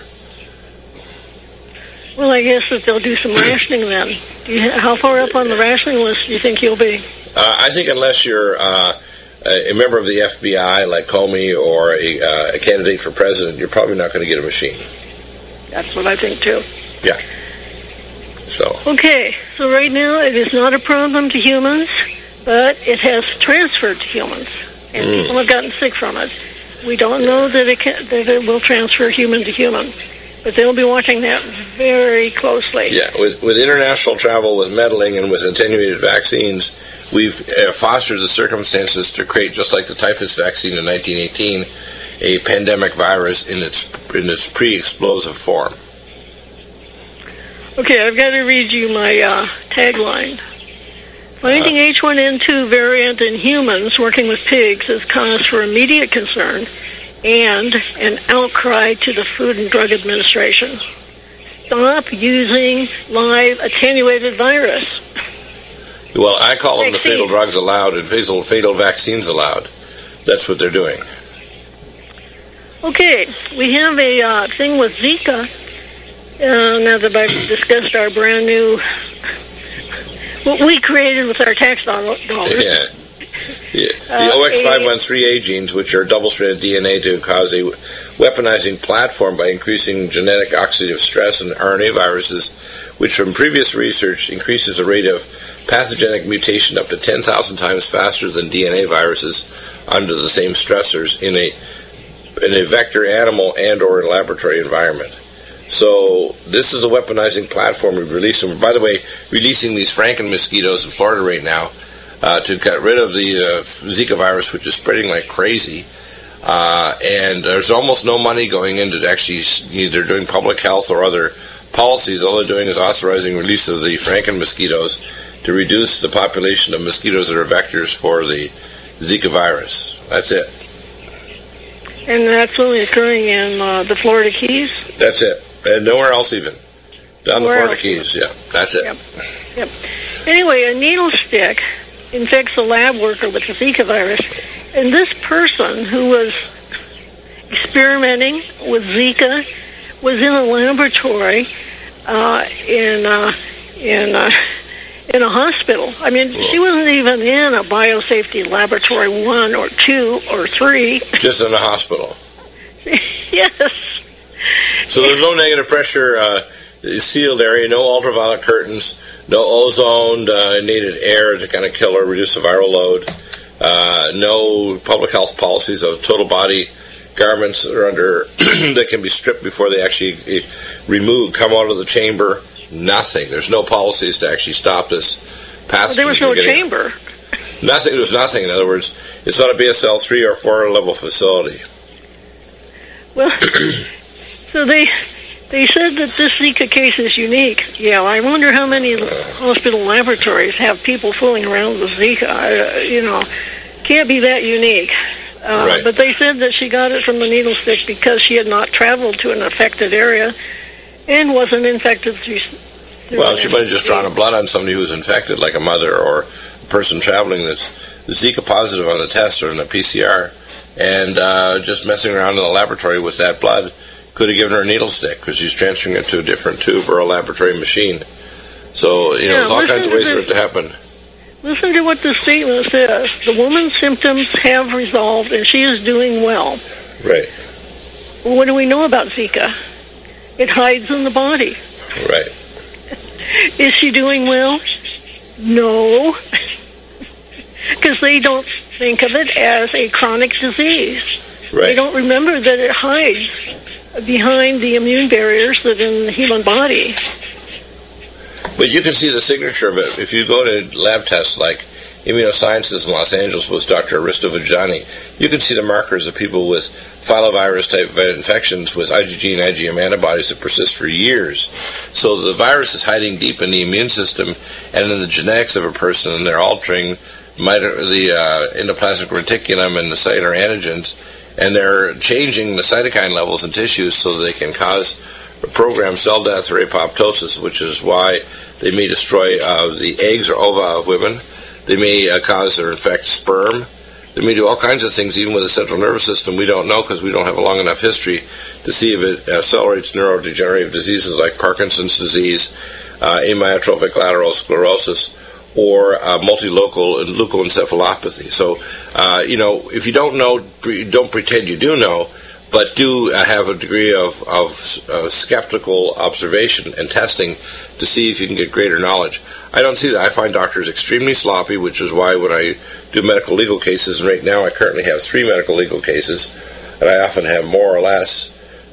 Well, I guess that they'll do some rationing then. Do you, how far up on the rationing list do you think you'll be? Uh, I think unless you're uh, a member of the F B I, like Comey, or a, uh, a candidate for president, you're probably not going to get a machine. That's what I think, too. Yeah. So. Okay, so right now it is not a problem to humans, but it has transferred to humans, and mm. people have gotten sick from it. We don't know that it can, that it will transfer human to human. but they'll be watching that very closely. Yeah, with, with international travel, with meddling, and with attenuated vaccines, we've uh, fostered the circumstances to create, just like the typhus vaccine in nineteen eighteen, a pandemic virus in its in its pre-explosive form. Okay, I've got to read you my uh, tagline. Finding uh, H one N two variant in humans working with pigs is cause for immediate concern and an outcry to the Food and Drug Administration. Stop using live attenuated virus. Well, I call them the fatal drugs allowed and fatal, fatal vaccines allowed. That's what they're doing. Okay, we have a uh, thing with Zika. Uh, now that I've discussed our brand new, what we created with our tax dollars. Yeah. Yeah. The O X five one three A genes, which are double-stranded D N A to cause a weaponizing platform by increasing genetic oxidative stress in R N A viruses, which from previous research increases the rate of pathogenic mutation up to ten thousand times faster than D N A viruses under the same stressors in a in a vector animal and or in a laboratory environment. So this is a weaponizing platform we've released. And by the way, releasing these Franken mosquitoes in Florida right now uh, to get rid of the uh, Zika virus, which is spreading like crazy. Uh, and there's almost no money going into actually either doing public health or other policies. All they're doing is authorizing release of the Franken mosquitoes to reduce the population of mosquitoes that are vectors for the Zika virus. That's it. And that's only occurring in uh, the Florida Keys? That's it. And nowhere else even. Down Nowhere the Florida Keys, yeah. That's it. Yep. Yep. Anyway, a needle stick infects a lab worker with the Zika virus. And this person who was experimenting with Zika was in a laboratory uh, in uh, in uh, in a hospital. I mean, she wasn't even in a biosafety laboratory one or two or three. Just in a hospital. Yes. So there's no negative pressure uh, sealed area, no ultraviolet curtains, no ozone uh, needed air to kind of kill or reduce the viral load, uh, no public health policies of total body garments that are under that can be stripped before they actually uh, remove, come out of the chamber. Nothing. There's no policies to actually stop this pathogen. Well, there was no chamber. Nothing. There was nothing. In other words, it's not a B S L three or four level facility. Well, so they they said that this Zika case is unique. Yeah, I wonder how many hospital laboratories have people fooling around with Zika. Uh, you know, can't be that unique. Uh, right. But they said that she got it from the needle stick because she had not traveled to an affected area and wasn't infected through. through well, she might have just drawn a blood on somebody who's infected, like a mother or a person traveling that's Zika positive on the test or in the P C R, and uh, just messing around in the laboratory with that blood could have given her a needle stick because she's transferring it to a different tube or a laboratory machine. So, you know, Yeah, there's all listen kinds of to ways for this. it to happen. Listen to what the statement says. The woman's symptoms have resolved and she is doing well. Right. What do we know about Zika? It hides in the body. Right. Is she doing well? No. Because they don't think of it as a chronic disease. Right. They don't remember that it hides behind the immune barriers that in the human body. But you can see the signature of it. If you go to lab tests like Immunosciences in Los Angeles with Doctor Aristo Vajani, you can see the markers of people with filovirus-type infections with IgG and IgM antibodies that persist for years. So the virus is hiding deep in the immune system and in the genetics of a person, and they're altering mito- the uh, endoplasmic reticulum and the cellular antigens, and they're changing the cytokine levels in tissues so that they can cause programmed cell death or apoptosis, which is why they may destroy uh, the eggs or ova of women. They may uh, cause or infect sperm. They may do all kinds of things, even with the central nervous system. We don't know because we don't have a long enough history to see if it accelerates neurodegenerative diseases like Parkinson's disease, uh, amyotrophic lateral sclerosis, or uh, multilocal leukoencephalopathy. So, uh, you know, if you don't know, don't pretend you do know, but do uh, have a degree of, of uh, skeptical observation and testing to see if you can get greater knowledge. I don't see that. I find doctors extremely sloppy, which is why when I do medical legal cases, and right now I currently have three medical legal cases, and I often have more or less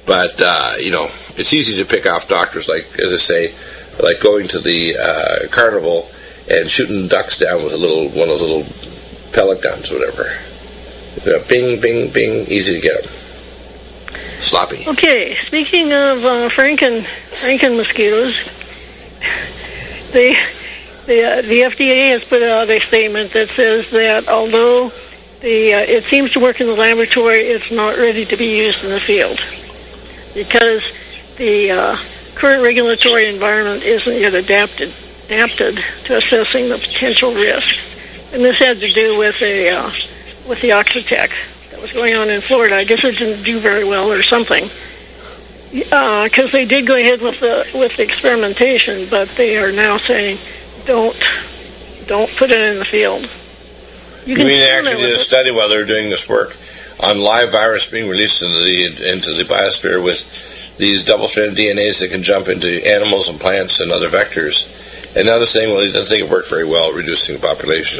But, uh, you know, it's easy to pick off doctors, like, as I say, like going to the uh, carnival and shooting ducks down with a little one of those little pellet guns, whatever. They're bing, bing, bing, easy to get them. Sloppy. Okay, speaking of uh, Franken, Franken mosquitoes, they, the, uh, the F D A has put out a statement that says that although the uh, it seems to work in the laboratory, it's not ready to be used in the field because the uh, current regulatory environment isn't yet adapted adapted to assessing the potential risks. And this had to do with a uh, with the Oxitec that was going on in Florida. I guess it didn't do very well or something, because uh, they did go ahead with the with the experimentation, but they are now saying don't don't put it in the field. You, you mean they actually did a study while they were doing this work on live virus being released into the into the biosphere with these double-stranded D N As that can jump into animals and plants and other vectors, and now they're saying, well, they didn't think it worked very well reducing the population.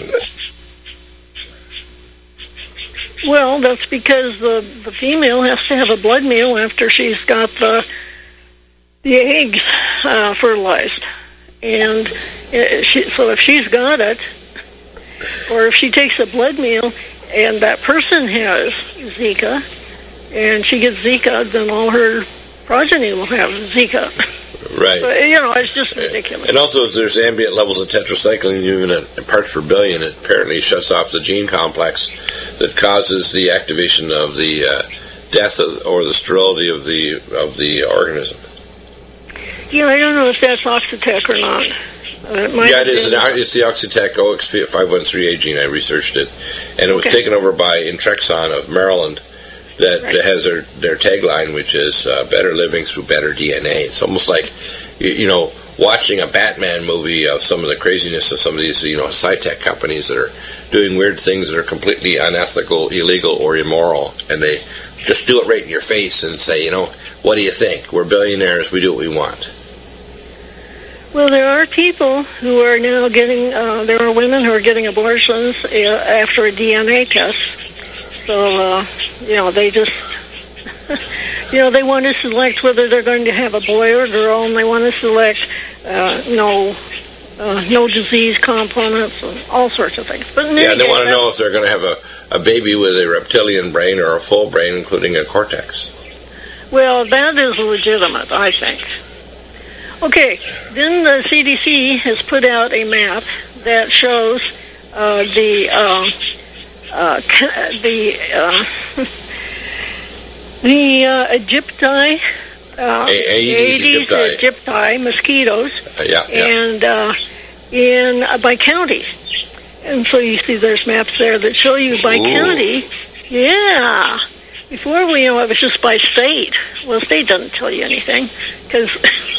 Well, that's because the, the female has to have a blood meal after she's got the the eggs uh, fertilized, and it, she, so if she's got it, or if she takes a blood meal and that person has Zika, and she gets Zika, then all her progeny will have Zika. Right. So, you know, it's just ridiculous. And also, if there's ambient levels of tetracycline, even at parts per billion, it apparently shuts off the gene complex that causes the activation of the uh, death of, or the sterility of the of the organism. Yeah, I don't know if that's Oxitec or not. Uh, it yeah, it is. An, it's the Oxitec O X five one three A gene. I researched it, and it was okay. taken over by Intrexon of Maryland. That right. has their, their tagline, which is uh, better living through better D N A. It's almost like, you, you know, watching a Batman movie of some of the craziness of some of these, you know, sci-tech companies that are doing weird things that are completely unethical, illegal, or immoral. And they just do it right in your face and say, you know, what do you think? We're billionaires. We do what we want. Well, there are people who are now getting, uh, there are women who are getting abortions uh, after a D N A test. So, uh, you know, they just, you know, they want to select whether they're going to have a boy or a girl, and they want to select uh, no, uh, no disease components, and all sorts of things. But yeah, they want to know if they're going to have a, a baby with a reptilian brain or a full brain, including a cortex. Well, that is legitimate, I think. Okay, then the C D C has put out a map that shows uh, the... Uh, Uh, the uh, the uh, Aegypti, uh, Aedes aegypti. aegypti mosquitoes, uh, yeah, yeah. and uh, in uh, by county, and so you see there's maps there that show you by Ooh. county. Yeah, before we you know it was just by state. Well, state doesn't tell you anything because,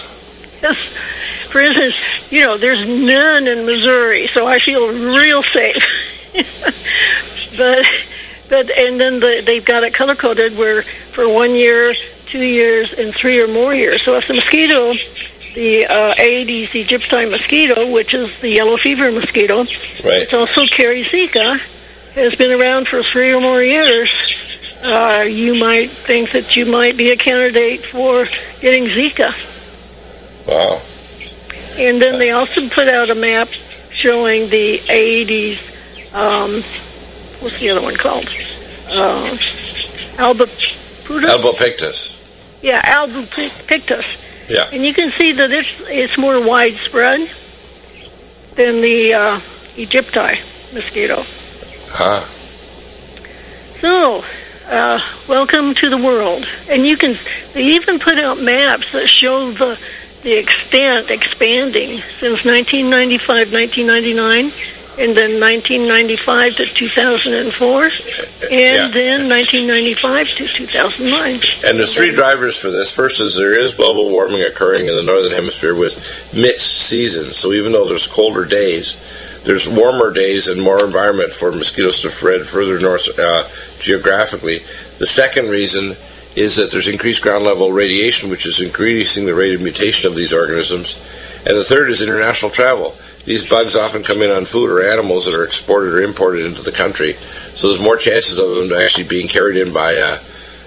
for instance, you know there's none in Missouri, so I feel real safe. But, but, and then the, they've got it color-coded where for one year, two years, and three or more years. So if the mosquito, the uh, Aedes aegypti mosquito, which is the yellow fever mosquito, right. which also carries Zika, has been around for three or more years, uh, you might think that you might be a candidate for getting Zika. Wow. And then they also put out a map showing the Aedes Um, what's the other one called? Uh, Albopictus? Albopictus. Yeah, Albopictus. Yeah. And you can see that it's it's more widespread than the uh, Aegypti mosquito. Huh. So, uh, welcome to the world. And you can, they even put out maps that show the the extent expanding since nineteen ninety-five, nineteen ninety-nine. And then nineteen ninety-five to two thousand four, and yeah. then nineteen ninety-five to two thousand nine. And there's three drivers for this. First is there is global warming occurring in the northern hemisphere with mixed seasons. So even though there's colder days, there's warmer days and more environment for mosquitoes to spread further north uh, geographically. The second reason is that there's increased ground level radiation, which is increasing the rate of mutation of these organisms. And the third is international travel. These bugs often come in on food or animals that are exported or imported into the country. So there's more chances of them actually being carried in by uh,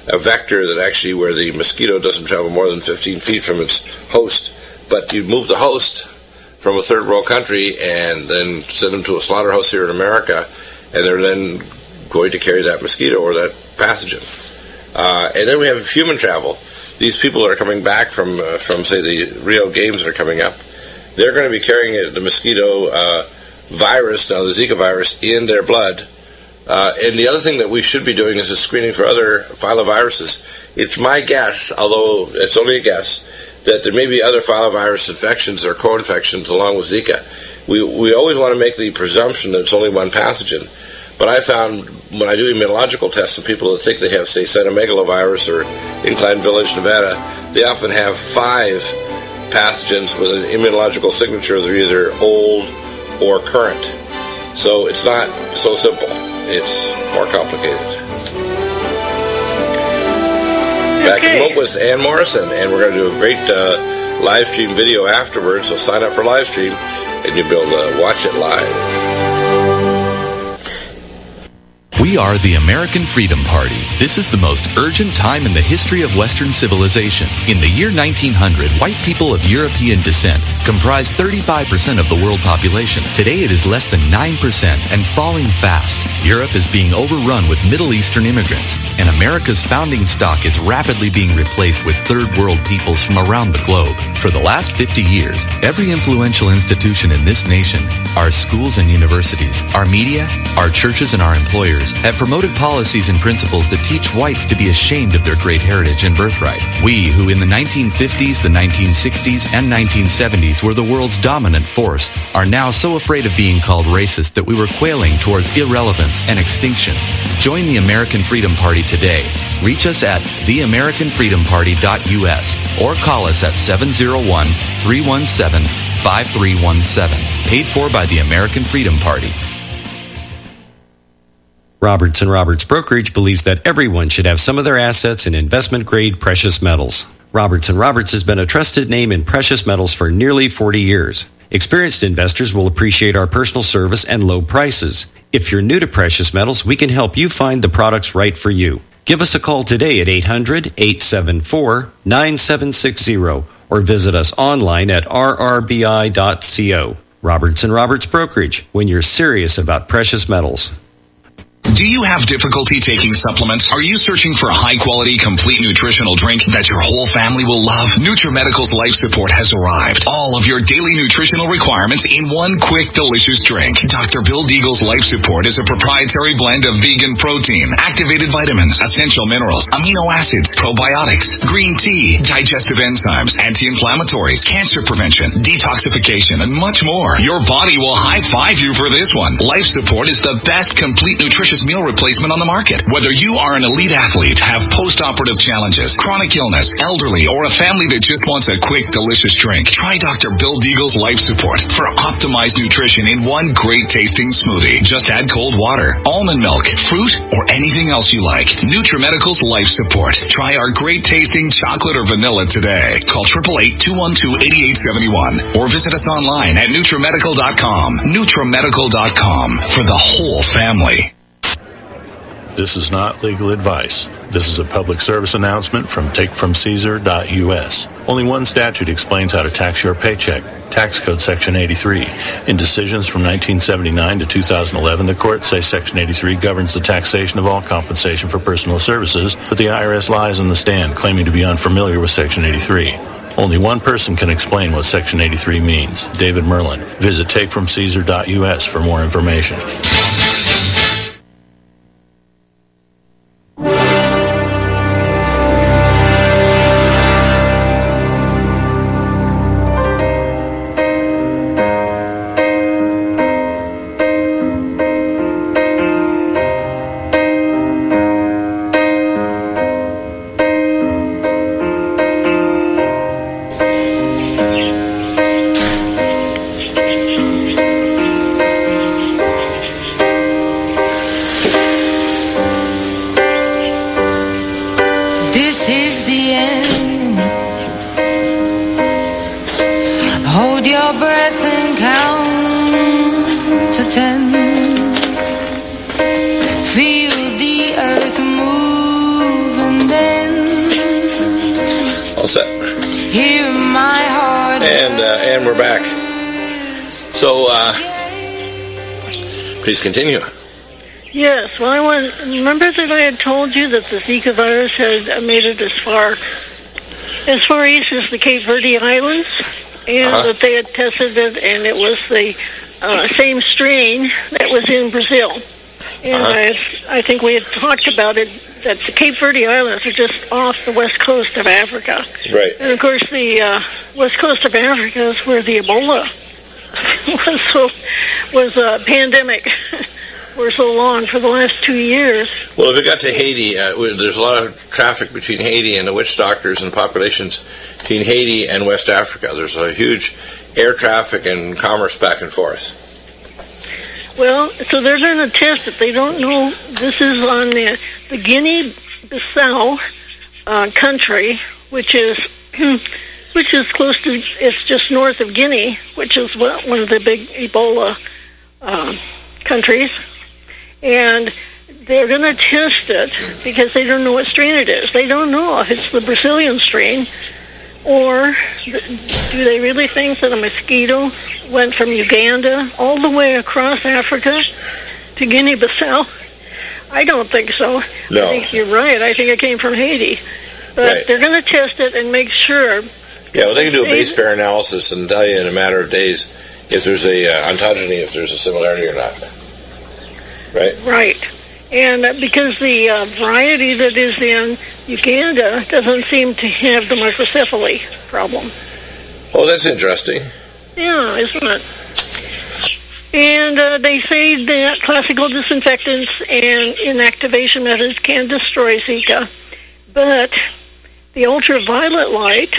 a vector that actually where the mosquito doesn't travel more than fifteen feet from its host, but you move the host from a third world country and then send them to a slaughterhouse here in America, and they're then going to carry that mosquito or that pathogen. Uh, and then we have human travel. These people that are coming back from, uh, from say, the Rio Games that are coming up, they're going to be carrying the mosquito uh, virus, now the Zika virus, in their blood. Uh, and the other thing that we should be doing is a screening for other filoviruses. It's my guess, although it's only a guess, that there may be other filovirus infections or co-infections along with Zika. We we always want to make the presumption that it's only one pathogen. But I found when I do immunological tests of people that think they have, say, cytomegalovirus or Incline Village, Nevada, they often have five pathogens with an immunological signature. They're either old or current. So it's not so simple. It's more complicated. Back in a moment with Ann Morrison, and we're going to do a great uh, live stream video afterwards, so sign up for live stream, and you'll be able to watch it live. We are the American Freedom Party. This is the most urgent time in the history of Western civilization. In the year nineteen hundred, white people of European descent comprised thirty-five percent of the world population. Today it is less than nine percent and falling fast. Europe is being overrun with Middle Eastern immigrants, and America's founding stock is rapidly being replaced with third world peoples from around the globe. For the last fifty years, every influential institution in this nation, our schools and universities, our media, our churches, and our employers have promoted policies and principles that teach whites to be ashamed of their great heritage and birthright. We, who in the nineteen fifties, the nineteen sixties, and nineteen seventies were the world's dominant force, are now so afraid of being called racist that we were quailing towards irrelevance and extinction. Join the American Freedom Party today. Reach us at the american freedom party dot u s or call us at seven oh one, three one seven, five three one seven. Paid for by the American Freedom Party. Roberts and Roberts Brokerage believes that everyone should have some of their assets in investment-grade precious metals. Roberts and Roberts has been a trusted name in precious metals for nearly forty years. Experienced investors will appreciate our personal service and low prices. If you're new to precious metals, we can help you find the products right for you. Give us a call today at eight hundred, eight seven four, nine seven six zero or visit us online at r r b i dot co. Roberts and Roberts Brokerage, when you're serious about precious metals. Do you have difficulty taking supplements? Are you searching for a high-quality, complete nutritional drink that your whole family will love? NutriMedical's Life Support has arrived. All of your daily nutritional requirements in one quick, delicious drink. Doctor Bill Deagle's Life Support is a proprietary blend of vegan protein, activated vitamins, essential minerals, amino acids, probiotics, green tea, digestive enzymes, anti-inflammatories, cancer prevention, detoxification, and much more. Your body will high-five you for this one. Life Support is the best complete nutrition meal replacement on the market. Whether you are an elite athlete, have post-operative challenges, chronic illness, elderly, or a family that just wants a quick, delicious drink, try Doctor Bill Deagle's Life Support for optimized nutrition in one great tasting smoothie. Just add cold water, almond milk, fruit, or anything else you like. NutriMedical's Life Support. Try our great tasting chocolate or vanilla today. Call eight eight eight, two one two, eight eight seven one or visit us online at NutriMedical dot com. NutriMedical dot com for the whole family. This is not legal advice. This is a public service announcement from take from caesar dot u s. Only one statute explains how to tax your paycheck. Tax Code Section eighty-three. In decisions from nineteen seventy-nine to two thousand eleven, the courts say Section eighty-three governs the taxation of all compensation for personal services, but the I R S lies on the stand, claiming to be unfamiliar with Section eighty-three. Only one person can explain what Section eighty-three means, David Merlin. Visit take from caesar dot u s for more information. This is the end. Hold your breath and count to ten. Feel the earth move and then All set. Hear my heart. And uh, and we're back. So, uh, please continue. Yes, well, I want, remember that I had told you that the Zika virus had made it as far as far east as the Cape Verde Islands, and uh-huh. that they had tested it, and it was the uh, same strain that was in Brazil. And uh-huh. I, I think we had talked about it, that the Cape Verde Islands are just off the west coast of Africa. Right. And, of course, the uh, west coast of Africa is where the Ebola was, so, was a pandemic for so long, for the last two years. Well, if it got to Haiti, uh, there's a lot of traffic between Haiti and the witch doctors and populations between Haiti and West Africa. There's a huge air traffic and commerce back and forth. Well, so they're going to test it. They don't know. This is on the, the Guinea-Bissau uh, country, which is which is close to, it's just north of Guinea, which is one of the big Ebola uh, countries. And they're going to test it because they don't know what strain it is. They don't know if it's the Brazilian strain, or do they really think that a mosquito went from Uganda all the way across Africa to Guinea-Bissau? I don't think so. No. I think you're right. I think it came from Haiti. But right. They're going to test it and make sure. Yeah, well, they can do a base pair analysis and tell you in a matter of days if there's a uh, ontogeny, if there's a similarity or not. Right? Right. And uh, because the uh, variety that is in Uganda doesn't seem to have the microcephaly problem. Oh, that's interesting. Yeah, isn't it? And uh, they say that classical disinfectants and inactivation methods can destroy Zika, but the ultraviolet light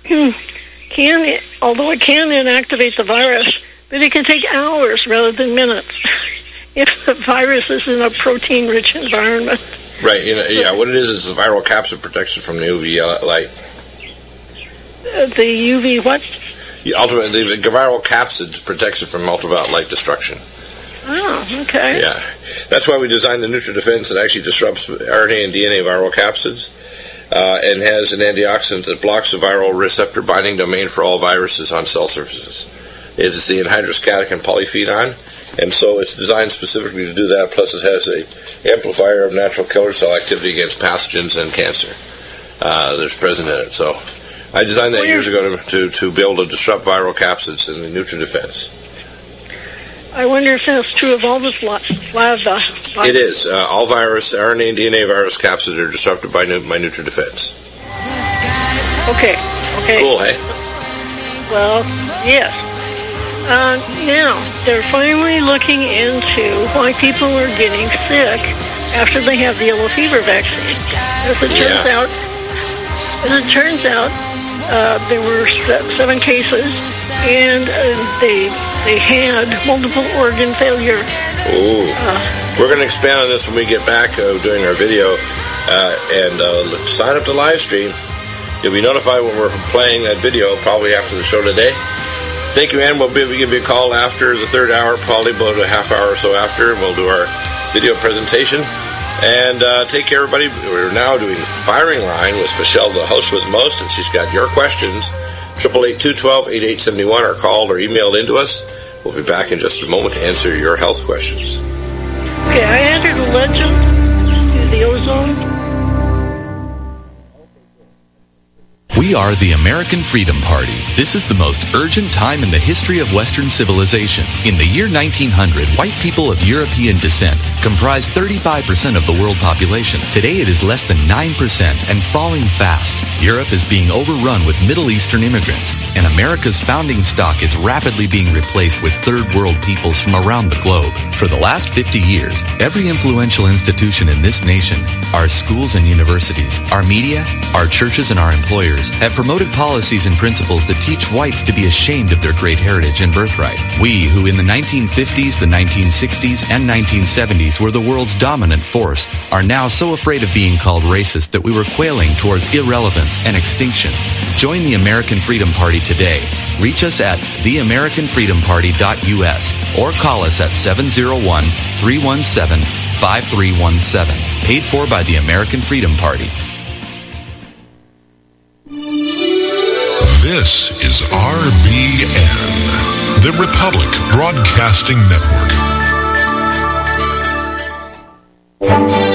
can, although it can inactivate the virus, but it can take hours rather than minutes if the virus is in a protein-rich environment. Right. You know, yeah. What it is is the viral capsid protects it from the U V light. Uh, the U V what? The, ultra, the, the viral capsid protects it from ultraviolet light destruction. Oh, okay. Yeah. That's why we designed the NutriDefense that actually disrupts R N A and D N A viral capsids uh, and has an antioxidant that blocks the viral receptor binding domain for all viruses on cell surfaces. It is the anhydrous catechin polyphenol, and so it's designed specifically to do that, plus it has a amplifier of natural killer cell activity against pathogens and cancer uh, that's present in it. So I designed that years ago to, to, to be able to disrupt viral capsids in the NutriDefense. I wonder if that's true of all the flava. It is. Uh, all virus, R N A and D N A virus capsids are disrupted by my NutriDefense. Okay. Okay. Cool, hey? Well, yes. Uh, now, they're finally looking into why people are getting sick after they have the yellow fever vaccine. As it turns Yeah. out, as it turns out, uh, there were seven cases, and uh, they they had multiple organ failure. Ooh. Uh, We're going to expand on this when we get back uh, doing our video. Uh, and uh, sign up to live stream. You'll be notified when we're playing that video, probably after the show today. Thank you, Ann. We'll be able to give you a call after the third hour, probably about a half hour or so after. We'll do our video presentation. And uh, take care, everybody. We're now doing Firing Line with Michelle, the host with most, and she's got your questions. eight eight eight, two one two, eight eight seven one, or called or emailed into us. We'll be back in just a moment to answer your health questions. Okay, I entered a legend to the ozone. We are the American Freedom Party. This is the most urgent time in the history of Western civilization. In the year nineteen hundred, white people of European descent comprised thirty-five percent of the world population. Today it is less than nine percent and falling fast. Europe is being overrun with Middle Eastern immigrants, and America's founding stock is rapidly being replaced with third world peoples from around the globe. For the last fifty years, every influential institution in this nation, our schools and universities, our media, our churches and our employers, have promoted policies and principles that teach whites to be ashamed of their great heritage and birthright. We, who in the nineteen fifties, the nineteen sixties, and nineteen seventies were the world's dominant force, are now so afraid of being called racist that we were quailing towards irrelevance and extinction. Join the American Freedom Party today. Reach us at the american freedom party dot u s or call us at seven oh one, three one seven, five three one seven. Paid for by the American Freedom Party. This is R B N, the Republic Broadcasting Network.